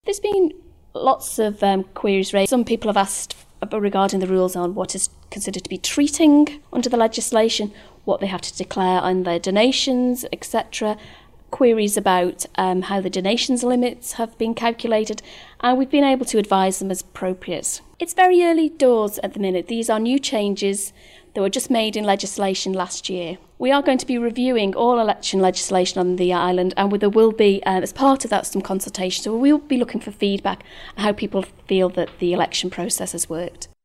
There's been lots of queries raised. Some people have asked regarding the rules on what is considered to be treating under the legislation, what they have to declare on their donations, etc. Queries about how the donations limits have been calculated, and we've been able to advise them as appropriate. It's very early doors at the minute. These are new changes that were just made in legislation last year. We are going to be reviewing all election legislation on the island, and there will be, as part of that, some consultation. So we'll be looking for feedback on how people feel that the election process has worked.